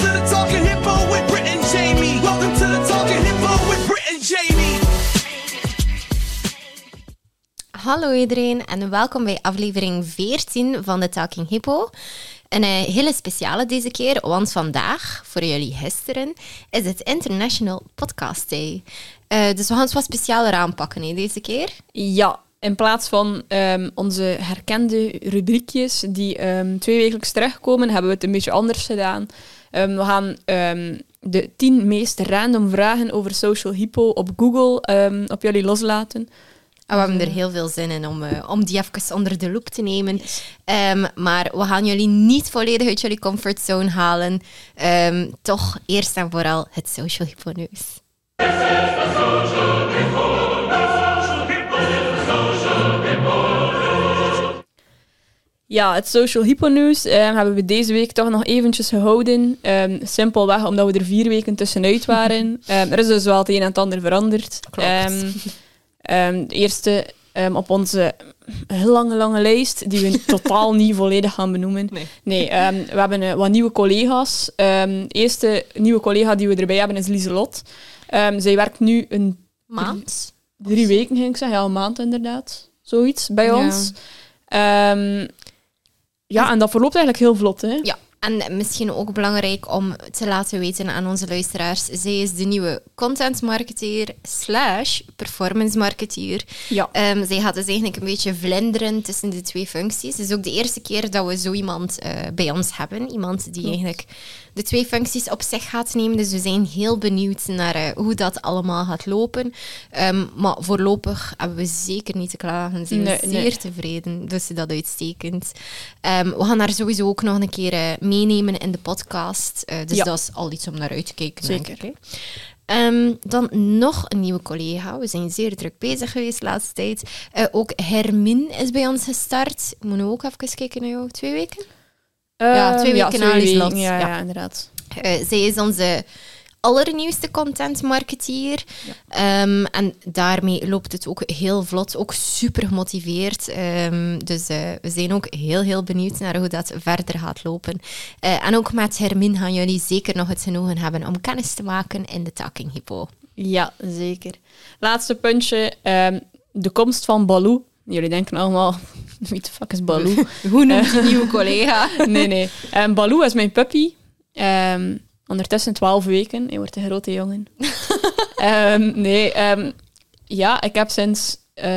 the Talking Hippo with Brit and Jamie. Welcome to the Talking Hippo with Brit and Jamie. Hallo iedereen en welkom bij aflevering 14 van de Talking Hippo. Een hele speciale deze keer, want vandaag, voor jullie gisteren, is het International Podcast Day. Dus we gaan het wat specialer aanpakken deze keer. Ja, in plaats van onze herkende rubriekjes die 2 wekelijks terugkomen, hebben we het een beetje anders gedaan. We gaan de 10 meest random vragen over Social Hippo op Google op jullie loslaten. We hebben er heel veel zin in om die even onder de loep te nemen. Yes. Maar we gaan jullie niet volledig uit jullie comfortzone halen. Toch eerst en vooral het Social Hippo nieuws. Ja, het Social Hippo nieuws hebben we deze week toch nog eventjes gehouden. Simpelweg omdat we er 4 weken tussenuit waren. Er is dus wel het een en het ander veranderd. Klopt. De eerste op onze heel lange lijst, die we totaal niet volledig gaan benoemen. Nee, we hebben wat nieuwe collega's. De eerste nieuwe collega die we erbij hebben is Lieselot. Zij werkt nu een Maand? 3 weken, ging ik zeggen. Ja, een maand inderdaad. Zoiets bij ons. Ja, en dat verloopt eigenlijk heel vlot, hè? Ja. En misschien ook belangrijk om te laten weten aan onze luisteraars. Zij is de nieuwe content-marketeer / performance-marketeer. Ja. Zij gaat dus eigenlijk een beetje vlinderen tussen de 2 functies. Het is ook de eerste keer dat we zo iemand bij ons hebben. Iemand die eigenlijk de 2 functies op zich gaat nemen. Dus we zijn heel benieuwd naar hoe dat allemaal gaat lopen. Maar voorlopig hebben we zeker niet te klagen. Zijn we zeer tevreden. Dus dat uitstekend. We gaan daar sowieso ook nog een keer meenemen in de podcast. Dus dat is al iets om naar uit te kijken. Zeker. Denk ik, hè. Dan nog een nieuwe collega. We zijn zeer druk bezig geweest de laatste tijd. Ook Hermine is bij ons gestart. Ik moet nu ook even kijken naar jou. 2 weken? 2 weken na Lieselot. Ja, inderdaad. Zij is onze allernieuwste content-marketeer. Ja. En daarmee loopt het ook heel vlot. Ook super gemotiveerd. Dus we zijn ook heel benieuwd naar hoe dat verder gaat lopen. En ook met Hermine gaan jullie zeker nog het genoegen hebben om kennis te maken in de Talking Hippo. Ja, zeker. Laatste puntje. De komst van Baloo. Jullie denken allemaal, wie de fuck is Baloo? Hoe noemt die nieuwe collega? Nee. Baloo is mijn puppy. Ondertussen 12 weken. Hij wordt een grote jongen. Ja, ik heb sinds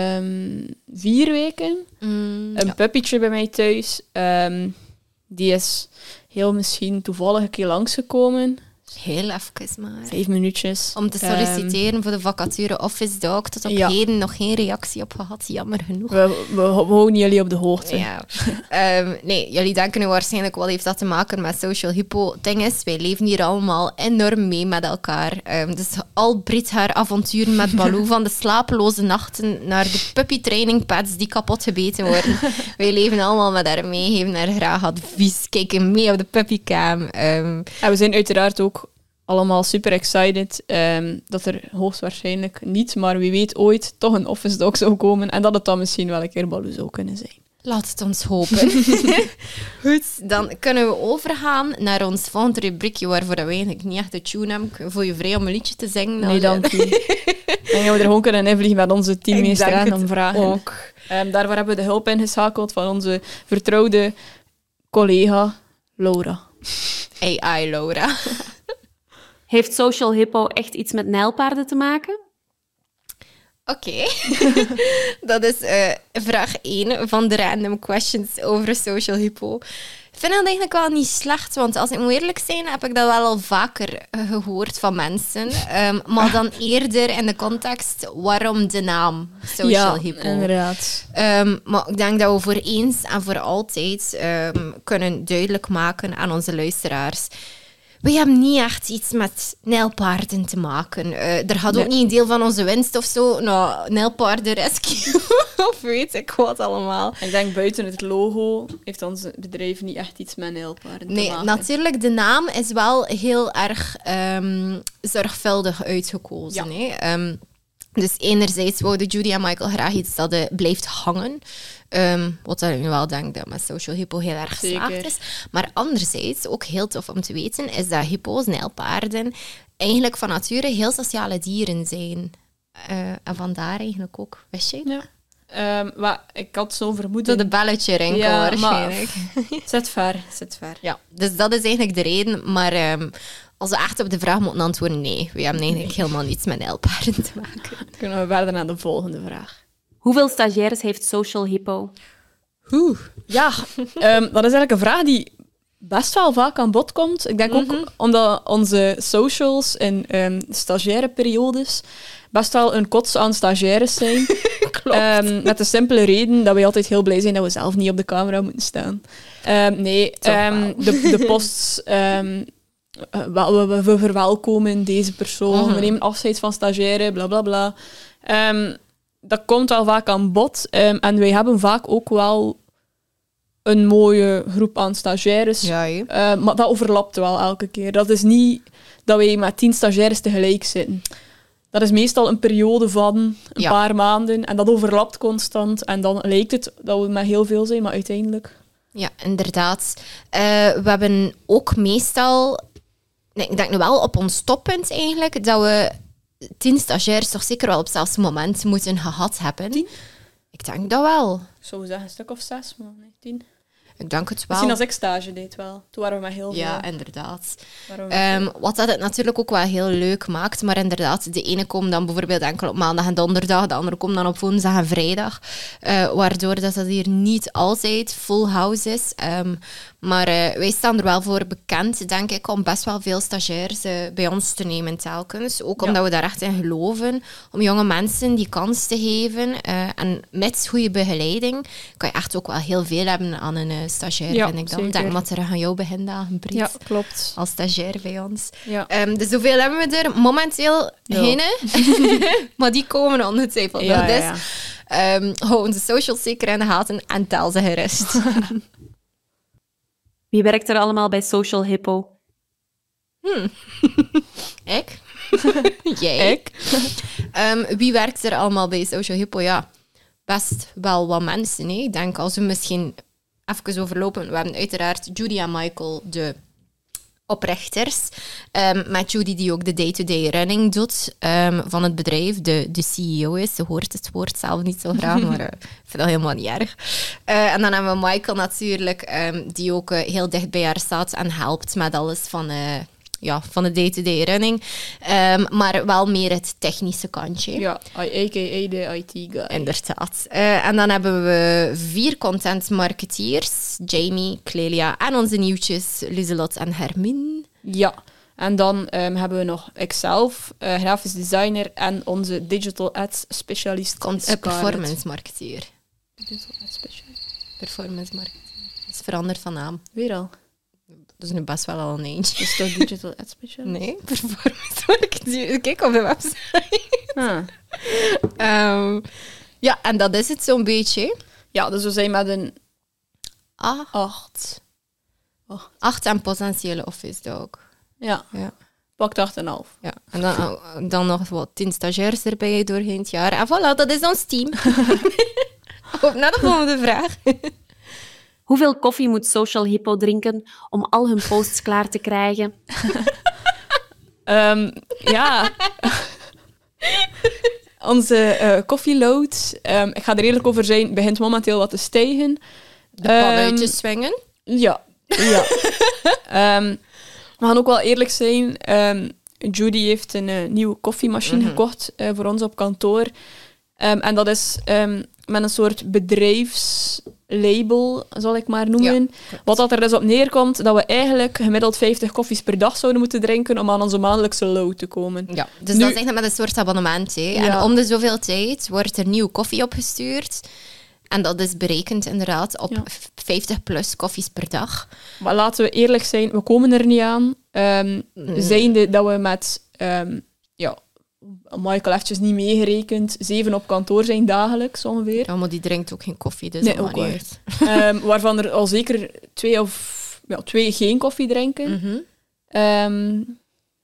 4 weken een puppytje bij mij thuis. Die is heel misschien toevallig een keer langsgekomen. Heel even maar. 5 minuutjes. Om te solliciteren voor de vacature Office Dog. Tot op heden nog geen reactie op gehad. Jammer genoeg. We houden jullie op de hoogte. Ja. Nee, jullie denken nu waarschijnlijk wat heeft dat te maken met Social Hippo. Het ding is, wij leven hier allemaal enorm mee met elkaar. Dus al Brit haar avonturen met Baloo, van de slapeloze nachten naar de puppytrainingpads die kapot gebeten worden. Wij leven allemaal met haar mee, geven haar graag advies, kijken mee op de puppycam. En we zijn uiteraard ook allemaal super excited dat er hoogstwaarschijnlijk niet, maar wie weet ooit, toch een Office Dog zou komen en dat het dan misschien wel een keer Baloo zou kunnen zijn. Laat het ons hopen. Goed, dan kunnen we overgaan naar ons volgende rubriekje waarvoor we eigenlijk niet echt de tune hebben. Ik voel je vrij om een liedje te zingen. Nee, dank u. En gaan we er gewoon kunnen invliegen met onze 10 meest random vragen. Ook. Daarvoor hebben we de hulp ingeschakeld van onze vertrouwde collega Laura. AI Laura. Heeft Social Hippo echt iets met nijlpaarden te maken? Oké. Dat is vraag 1 van de random questions over Social Hippo. Ik vind dat eigenlijk wel niet slecht, want als ik moet eerlijk zijn, heb ik dat wel al vaker gehoord van mensen. Maar dan eerder in de context, waarom de naam Social Hippo? Ja, inderdaad. Maar ik denk dat we voor eens en voor altijd kunnen duidelijk maken aan onze luisteraars. We hebben niet echt iets met nijlpaarden te maken. Er gaat ook niet een deel van onze winst of zo naar nijlpaardenrescue of weet ik wat allemaal. Ik denk buiten het logo heeft ons bedrijf niet echt iets met nijlpaarden te maken. Natuurlijk, de naam is wel heel erg zorgvuldig uitgekozen. Ja. Hè? Dus enerzijds wouden Judy en Michael graag iets dat blijft hangen. Wat dat ik nu wel denk dat met Social Hippo heel erg geslaagd is. Maar anderzijds, ook heel tof om te weten, is dat hippo's, nijlpaarden, eigenlijk van nature heel sociale dieren zijn. En vandaar eigenlijk ook, wist je? Ja. Maar ik had zo'n Zo vermoeden. de belletje rinkel waarschijnlijk. Zet ver. Ja, dus dat is eigenlijk de reden. Maar als we echt op de vraag moeten antwoorden, nee. We hebben eigenlijk helemaal niets met nijlpaarden te maken. Kunnen we verder naar de volgende vraag. Hoeveel stagiaires heeft Social Hippo? Ja, dat is eigenlijk een vraag die best wel vaak aan bod komt. Ik denk ook omdat onze socials in stagiaire periodes best wel een kots aan stagiaires zijn. Klopt. Met de simpele reden dat wij altijd heel blij zijn dat we zelf niet op de camera moeten staan. De posts... we verwelkomen deze persoon, we nemen afscheid van stagiaire, bla bla bla. Dat komt wel vaak aan bod. En wij hebben vaak ook wel een mooie groep aan stagiaires. Ja, maar dat overlapt wel elke keer. Dat is niet dat wij met 10 stagiaires tegelijk zitten. Dat is meestal een periode van een paar maanden. En dat overlapt constant. En dan lijkt het dat we met heel veel zijn, maar uiteindelijk... Ja, inderdaad. We hebben ook meestal... Nee, ik denk nu wel op ons toppunt eigenlijk, dat we 10 stagiaires toch zeker wel op hetzelfde moment moeten gehad hebben. 10? Ik denk dat wel. Ik zou zeggen een stuk of 6, maar nee, 10. Ik denk het wel. Misschien als ik stage deed wel. Toen waren we met heel veel. Ja, inderdaad. Waren we met veel. Wat dat het natuurlijk ook wel heel leuk maakt, maar inderdaad, de ene komt dan bijvoorbeeld enkel op maandag en donderdag, de andere komt dan op woensdag en vrijdag, waardoor dat hier niet altijd full house is. Maar wij staan er wel voor bekend, denk ik, om best wel veel stagiairs bij ons te nemen telkens. Ook omdat we daar echt in geloven, om jonge mensen die kans te geven. En met goede begeleiding kan je echt ook wel heel veel hebben aan een stagiair, vind ik dan. zeker. Denk maar terug aan jouw begindagen, Brit. Ja, klopt. Als stagiair bij ons. Ja. Dus hoeveel hebben we er? Momenteel geen, maar die komen ongetwijfeld nog. Dus hou onze socials zeker in de gaten en tel ze gerust. Wie werkt er allemaal bij Social Hippo? Ik? Jij? Ik? Wie werkt er allemaal bij Social Hippo? Ja, best wel wat mensen. Hè? Ik denk als we misschien even overlopen. We hebben uiteraard Judy en Michael, de oprichters. Met Judy die ook de day-to-day running doet van het bedrijf. De CEO is. Ze hoort het woord zelf niet zo graag, maar ik vind dat helemaal niet erg. En dan hebben we Michael natuurlijk, die ook heel dicht bij haar staat en helpt met alles van de day-to-day running. Maar wel meer het technische kantje. Ja, a.k.a. de IT-guy. Inderdaad. En dan hebben we 4 content marketeers. Jamie, Clelia en onze nieuwtjes Lieselot en Hermine. Ja. En dan hebben we nog ikzelf, grafisch designer en onze digital ads specialist. Performance marketeer. Digital ads specialist. Performance marketeer. Dat is veranderd van naam. Weer al. Dat is nu best wel al een eentje. Is dat digital ads specialist? Nee, performance marketeer. Kijk op de website. Ja, en dat is het zo'n beetje. Ja, dus we zijn met een 8 en potentiële office dog. Ja, Ja. pakt 8,5. Ja, en dan nog wat 10 stagiairs erbij doorheen het jaar. En voilà, dat is ons team. Op naar de volgende vraag. Hoeveel koffie moet Social Hippo drinken om al hun posts klaar te krijgen? Ja. Onze koffieload, ik ga er eerlijk over zijn, begint momenteel wat te stijgen. De pan uit te swingen. Ja. We gaan ook wel eerlijk zijn. Judy heeft een nieuwe koffiemachine gekocht voor ons op kantoor. En dat is met een soort bedrijfslabel, zal ik maar noemen. Wat dat er dus op neerkomt, dat we eigenlijk gemiddeld 50 koffies per dag zouden moeten drinken om aan onze maandelijkse load te komen. Ja, dus Nu- dat is echt met een soort abonnement. Hè. En Ja. om de zoveel tijd wordt er nieuwe koffie opgestuurd. En dat is berekend inderdaad op 50 plus koffies per dag. Maar laten we eerlijk zijn, we komen er niet aan. Zijnde dat we met... Michael eventjes niet meegerekend, 7 op kantoor zijn dagelijks ongeveer. Ja, maar die drinkt ook geen koffie, dus Nee, dat ook maakt niet waar. uit. Waarvan er al zeker 2 geen koffie drinken.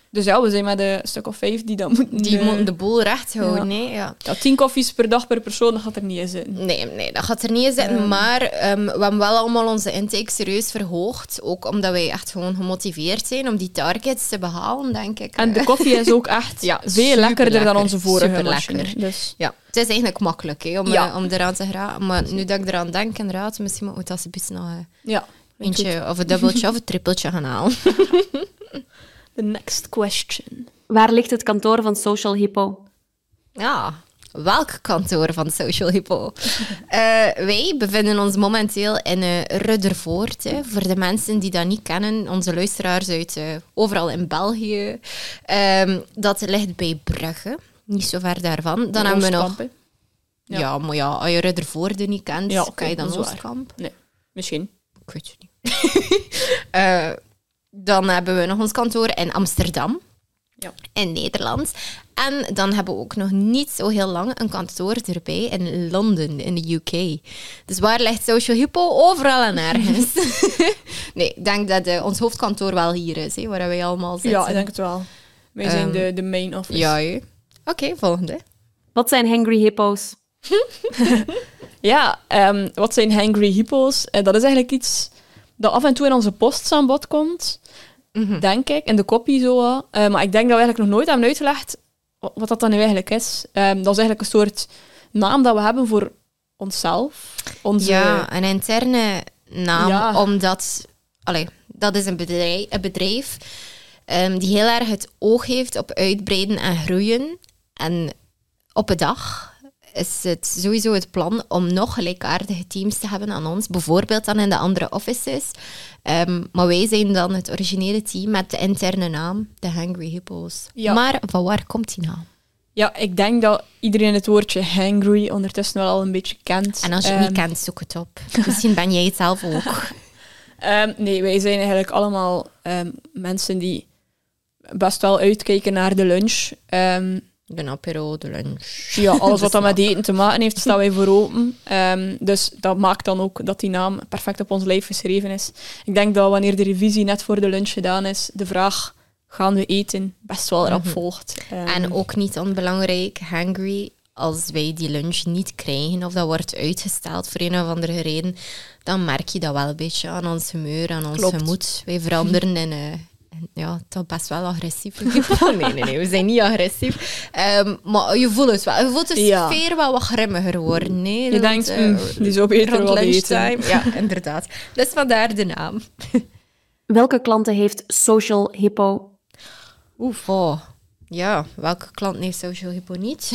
Dus ja, we zijn met een stuk of 5 die dat moeten... Die moeten de boel recht houden. Ja. Nee, ja. Ja, 10 koffies per dag per persoon, dat gaat er niet in zitten. Nee, dat gaat er niet in zitten. Maar we hebben wel allemaal onze intake serieus verhoogd. Ook omdat wij echt gewoon gemotiveerd zijn om die targets te behalen, denk ik. En de koffie is ook echt veel lekkerder dan onze vorige superlekker. machine. Dus. Ja, het is eigenlijk makkelijk hè, om eraan te geraken. Maar nu dat ik eraan denk, inderdaad, misschien moet ik als een nog Ja. eentje of een dubbeltje of een trippeltje gaan halen. The next question. Waar ligt het kantoor van Social Hippo? Ja, welk kantoor van Social Hippo? Wij bevinden ons momenteel in Ruddervoort. Hè, voor de mensen die dat niet kennen, onze luisteraars uit overal in België. Dat ligt bij Brugge, niet zo ver daarvan. Dan hebben we nog... Oostkamp, hè? Ja, maar ja, als je Ruddervoorde niet kent, Ja, oké, kan je dan dat is waar. Oostkamp? Nee, misschien. Ik weet het niet. Dan hebben we nog ons kantoor in Amsterdam, Ja. in Nederland. En dan hebben we ook nog niet zo heel lang een kantoor erbij in Londen, in de UK. Dus waar ligt Social Hippo? Overal en ergens. Nee, ik denk dat ons hoofdkantoor wel hier is, hè, waar wij allemaal zitten. Ja, ik denk het wel. Wij zijn de main office. Ja, hè. Oké, volgende. Wat zijn hangry hippo's? Ja, wat zijn hangry hippo's? Dat is eigenlijk iets dat af en toe in onze posts aan bod komt, denk ik, in de copy zo. Maar ik denk dat we eigenlijk nog nooit hebben uitgelegd wat dat dan nu eigenlijk is. Dat is eigenlijk een soort naam dat we hebben voor onszelf. Ja, een interne naam, Ja. omdat... dat is een bedrijf die heel erg het oog heeft op uitbreiden en groeien. En op een dag is het sowieso het plan om nog gelijkaardige teams te hebben aan ons. Bijvoorbeeld dan in de andere offices. Maar wij zijn dan het originele team met de interne naam, de Hangry Hippos. Ja. Maar van waar komt die naam? Ja, ik denk dat iedereen het woordje hangry ondertussen wel al een beetje kent. En als je het niet kent, zoek het op. Misschien ben jij het zelf ook. Nee, wij zijn eigenlijk allemaal mensen die best wel uitkijken naar de lunch. De apero, de lunch. Ja, alles wat dat met eten te maken heeft, staan wij voor open. Dus dat maakt dan ook dat die naam perfect op ons lijf geschreven is. Ik denk dat wanneer de revisie net voor de lunch gedaan is, de vraag, gaan we eten, best wel rap volgt. En ook niet onbelangrijk, hangry, als wij die lunch niet krijgen of dat wordt uitgesteld voor een of andere reden, dan merk je dat wel een beetje aan ons humeur, aan ons Klopt. gemoed. Wij veranderen in... ja, toch best wel agressief. Nee, we zijn niet agressief. Maar je voelt het wel. Je voelt de Ja. sfeer wel wat grimmiger worden. Nee? Je denkt, die zou beter rond wel eten. lunchtime. Ja, inderdaad. Dus vandaar de naam. Welke klanten heeft Social Hippo? Oh. Ja, welke klant heeft Social Hippo niet?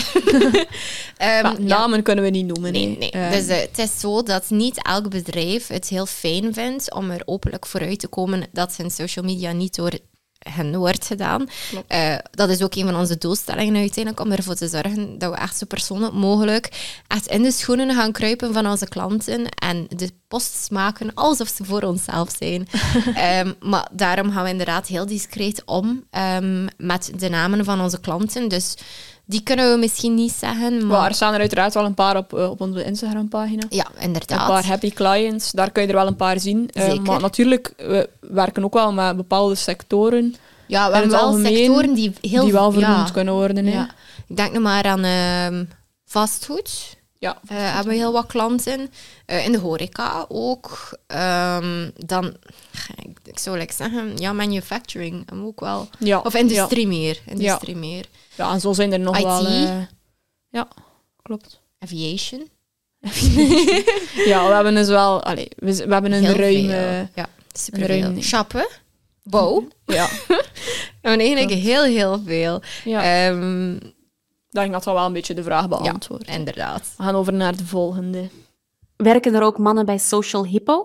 Namen kunnen we niet noemen. Nee. Dus het is zo dat niet elk bedrijf het heel fijn vindt om er openlijk vooruit te komen dat zijn social media niet door hen wordt gedaan. Dat is ook een van onze doelstellingen uiteindelijk, om ervoor te zorgen dat we echt zo persoonlijk mogelijk echt in de schoenen gaan kruipen van onze klanten en de posts maken alsof ze voor onszelf zijn. Maar daarom gaan we inderdaad heel discreet om met de namen van onze klanten. Dus die kunnen we misschien niet zeggen, maar... Er staan er uiteraard wel een paar op onze Instagram-pagina. Ja, inderdaad. Een paar happy clients, daar kun je er wel een paar zien. Zeker. Maar natuurlijk, we werken ook wel met bepaalde sectoren Ja, we in hebben het wel algemeen sectoren die heel... die wel vernoemd kunnen worden. Hè. Ja. Ik denk nog maar aan fastfood. Ja. Hebben we heel wat klanten. In de horeca ook. Dan, ik zou zeggen, ja, manufacturing hebben we ook wel. Ja. Of industrie meer. Industrie meer. Ja, en zo zijn er nog IT. wel... ja, klopt. Aviation. Ja, we hebben dus wel... we hebben een Heel ruime... veel. Ja, super ruim veel. ding. Shoppen. Bouw. Ja, We hebben eigenlijk heel veel. ja. Ik denk dat dat wel een beetje de vraag Ja, beantwoordt. inderdaad. We gaan over naar de volgende. Werken er ook mannen bij Social Hippo?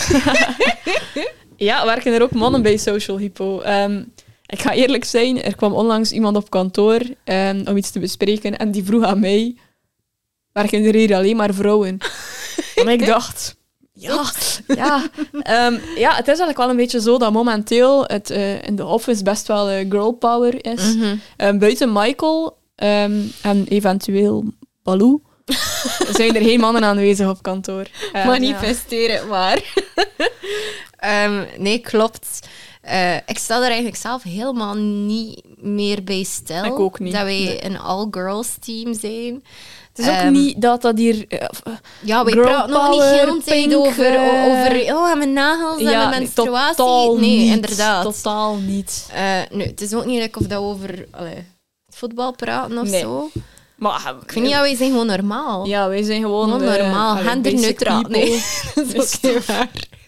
Ja, werken er ook mannen bij Social Hippo. Ik ga eerlijk zijn, er kwam onlangs iemand op kantoor om iets te bespreken en die vroeg aan mij, werken er hier alleen maar vrouwen? En ik dacht, ja, het is eigenlijk wel een beetje zo dat momenteel het in de office best wel girl power is. Buiten Michael en eventueel Baloo zijn er geen mannen aanwezig op kantoor. Manifesteer het maar. Nee, klopt. Ik sta er eigenlijk zelf helemaal niet meer bij stil. Ik ook niet. Dat wij Nee. een all-girls team zijn. Het is ook niet dat hier... Ja, wij girl praten nog niet power, heel de tijd pink, over mijn nagels en mijn menstruatie. totaal Nee, niet. inderdaad. Totaal niet. Nee, het is ook niet like of dat we over voetbal praten of Nee. zo. Maar Ik vind niet, wij zijn gewoon normaal. ja, wij zijn gewoon... Gewoon normaal, genderneutraal. basic people. Nee, dat is niet waar.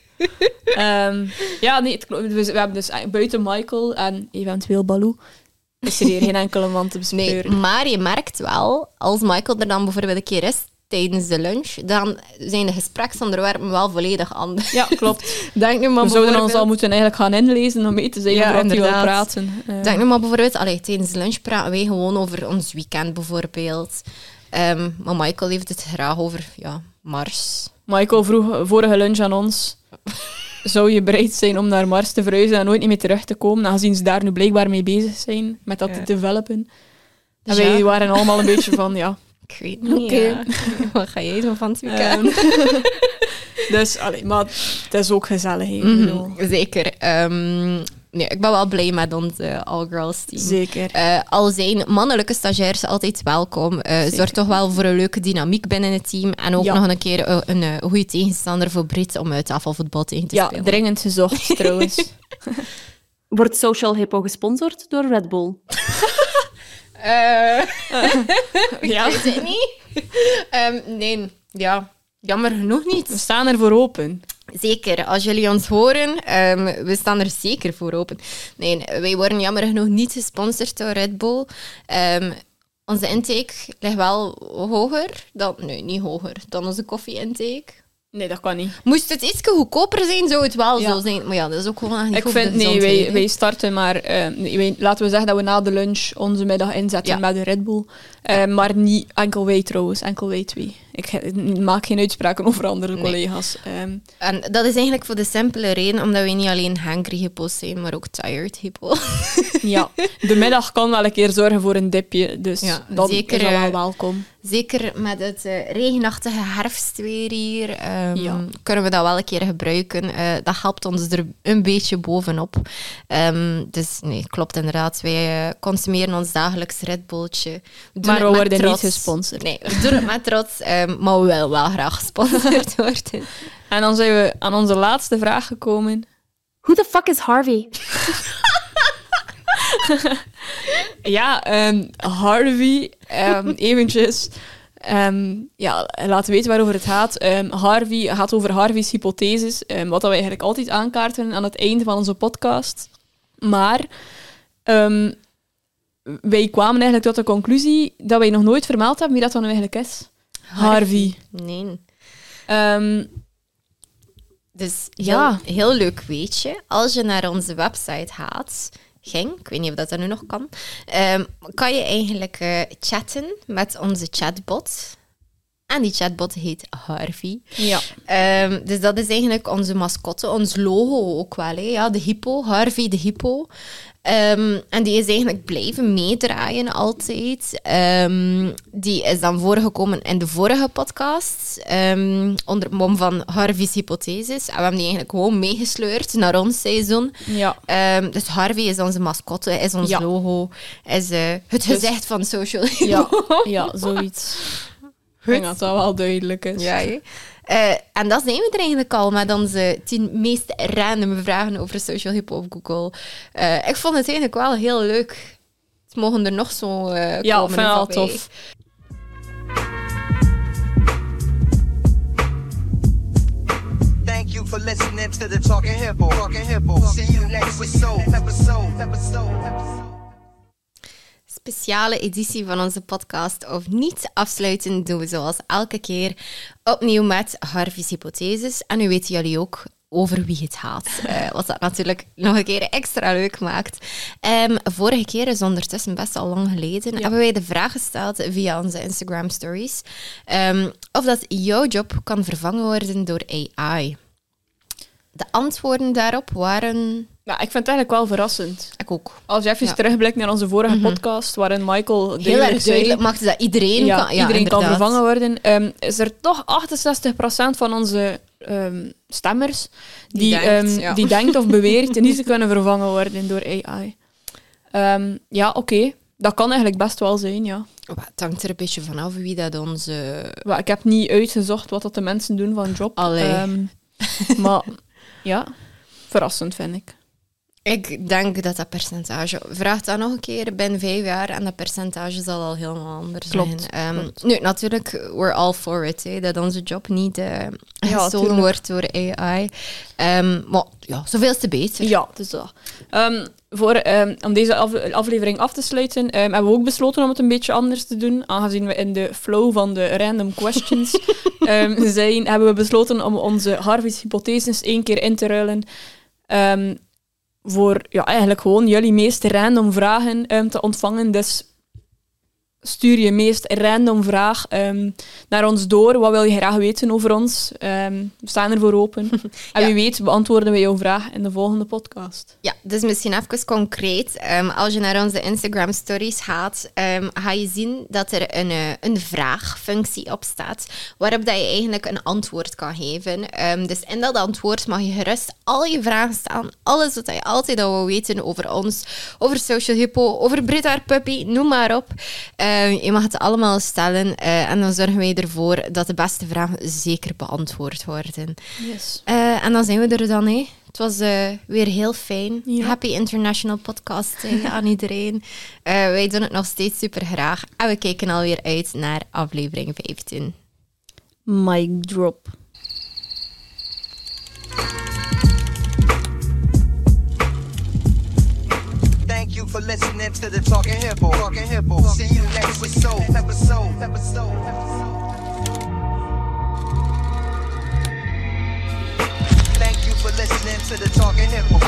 Ja, nee, het klopt. We hebben dus buiten Michael en eventueel Baloo is er hier geen enkele man te Nee, bespeuren. maar je merkt wel, als Michael er dan bijvoorbeeld een keer is tijdens de lunch, dan zijn de gespreksonderwerpen wel volledig anders. Ja, klopt. Denk nu maar We zouden ons bijvoorbeeld- al moeten eigenlijk gaan inlezen om mee te zeggen Ja, over wat hij wil inderdaad. praten. Denk nu maar bijvoorbeeld, tijdens de lunch praten wij gewoon over ons weekend bijvoorbeeld. Maar Michael heeft het graag over Mars. Michael vroeg vorige lunch aan ons... Zou je bereid zijn om naar Mars te verhuizen en nooit niet meer terug te komen, aangezien ze daar nu blijkbaar mee bezig zijn, met dat te developen. Dus En wij ja. waren allemaal een beetje van, ja... Ik weet niet. Oké. Wat ga jij doen van het weekend? Dus, maar het is ook gezellig. Hè, ik bedoel. Zeker. Nee, ik ben wel blij met ons all-girls team. Zeker. Al zijn mannelijke stagiairs altijd welkom. Zorg toch wel voor een leuke dynamiek binnen het team. En ook Ja. nog een keer een goede tegenstander voor Brit om uit tafelvoetbal tegen te Ja, spelen. dringend gezocht trouwens. Wordt Social Hippo gesponsord door Red Bull? Ja, Weet ik niet. Nee, ja. Jammer genoeg we niet. staan ervoor open. Zeker, als jullie ons horen, we staan er zeker voor open. Nee, wij worden jammer genoeg niet gesponsord door Red Bull. Onze intake ligt wel hoger dan... Nee, niet hoger dan onze koffie-intake. Nee, dat kan niet. Moest het iets goedkoper zijn, zou het wel Ja. zo zijn. Maar ja, dat is ook gewoon niet Ik goed voor vind, de nee, gezondheid, hè. wij starten maar... laten we zeggen dat we na de lunch onze middag inzetten Ja. met de Red Bull. Maar niet enkel wij trouwens, enkel wij twee. Ik maak geen uitspraken over andere collega's. En dat is eigenlijk voor de simpele reden, omdat wij niet alleen hangry hippo's zijn, maar ook tired hippo's. Ja, de middag kan wel een keer zorgen voor een dipje, dus Ja, dat zeker, is al wel welkom. Zeker met het regenachtige herfstweer hier Ja. kunnen we dat wel een keer gebruiken. Dat helpt ons er een beetje bovenop. Dus nee, klopt inderdaad. Wij consumeren ons dagelijks Red Bulltje. doen Maar het we met worden niet trots. gesponsord. Nee, we doen het met trots, maar we willen wel graag gesponsord worden. En dan zijn we aan onze laatste vraag gekomen. Who the fuck is Harvey? Ja, Harvey, eventjes... laten weten waarover het gaat. Harvey gaat over Harvey's hypotheses, wat dat we eigenlijk altijd aankaarten aan het einde van onze podcast. Maar wij kwamen eigenlijk tot de conclusie dat wij nog nooit vermeld hebben wie dat dan nu eigenlijk is. Harvey. Nee. Dus Ja. heel leuk weetje. Als je naar onze website gaat, ik weet niet of dat nu nog kan, kan je eigenlijk chatten met onze chatbot. En die chatbot heet Harvey. Ja. Dus dat is eigenlijk onze mascotte, ons logo ook wel. Hè? Ja, de hippo, Harvey de hippo. En die is eigenlijk blijven meedraaien altijd. Die is dan voorgekomen in de vorige podcast, onder het mom van Harvey's hypotheses. En we hebben die eigenlijk gewoon meegesleurd naar ons seizoen. Ja. Dus Harvey is onze mascotte, is ons Ja. logo, is het gezicht van Social Ja, ja, zoiets. Ik denk dat dat wel duidelijk is. Ja, hè. En dat zijn we er eigenlijk al met onze 10 meest random vragen over Social Hippo op Google. Ik vond het eigenlijk wel heel leuk. Het mogen er nog zo Ja, ik komen. vind het wel voorbij. tof. Thank you for listening to the Talking Hippo. Talking Hippo. See you next episode. Speciale editie van onze podcast of niet afsluiten doen we zoals elke keer opnieuw met Harvey's hypotheses. En nu weten jullie ook over wie het gaat. Wat dat natuurlijk nog een keer extra leuk maakt. Vorige keer is ondertussen best al lang geleden. Hebben wij de vraag gesteld via onze Instagram stories. Of dat jouw job kan vervangen worden door AI. De antwoorden daarop waren... Ja, ik vind het eigenlijk wel verrassend. Ik ook. Als je even terugblikt naar onze vorige podcast, waarin Michael Heel duidelijk erg zei... duidelijk maakte dat iedereen Ja, kan... Ja, iedereen kan inderdaad. vervangen worden. Is er toch 68% van onze stemmers Die denkt, denkt of beweert niet te kunnen vervangen worden door AI. Oké. Dat kan eigenlijk best wel zijn, ja. Het hangt er een beetje vanaf wie dat onze... Maar ik heb niet uitgezocht wat dat de mensen doen van job. Maar ja, verrassend vind ik. Ik denk dat percentage... Vraag dat nog een keer binnen 5 jaar en dat percentage zal al helemaal anders zijn. Klopt. Nu, natuurlijk, we're all for it. Dat onze job niet gestolen wordt door AI. Maar ja, zoveel te beter. Ja, dus dat. Om deze aflevering af te sluiten, hebben we ook besloten om het een beetje anders te doen. Aangezien we in de flow van de random questions zijn, hebben we besloten om onze Harvey's hypotheses 1 keer in te ruilen. Voor eigenlijk gewoon jullie meest random vragen te ontvangen. Dus stuur je meest random vraag naar ons door. Wat wil je graag weten over ons? We staan ervoor open. En wie weet beantwoorden we jouw vraag in de volgende podcast. Ja, dus misschien even concreet. Als je naar onze Instagram stories gaat, ga je zien dat er een vraagfunctie op staat, waarop dat je eigenlijk een antwoord kan geven. Dus in dat antwoord mag je gerust al je vragen staan. Alles wat je altijd al wil weten over ons, over Social Hippo, over Brit haar puppy, noem maar op. Je mag het allemaal stellen en dan zorgen wij ervoor dat de beste vragen zeker beantwoord worden. Yes. En dan zijn we er dan. Het was weer heel fijn. Ja. Happy International Podcast aan iedereen. Wij doen het nog steeds super graag. En we kijken alweer uit naar aflevering 15. Mic drop. Thank you for listening to the Talking Hippo. Talking Hippo. See you next episode. Thank you for listening to the Talking Hippo.